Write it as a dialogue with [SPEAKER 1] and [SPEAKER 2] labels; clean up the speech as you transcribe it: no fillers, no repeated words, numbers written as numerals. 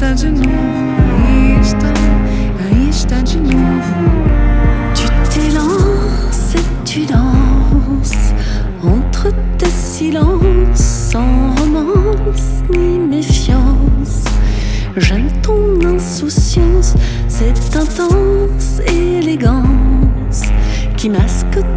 [SPEAKER 1] de novo, aí está de novo.
[SPEAKER 2] Tu t'élances et tu danses entre tes silences, sans romance ni méfiance. J'aime ton insouciance, cette intense élégance qui masque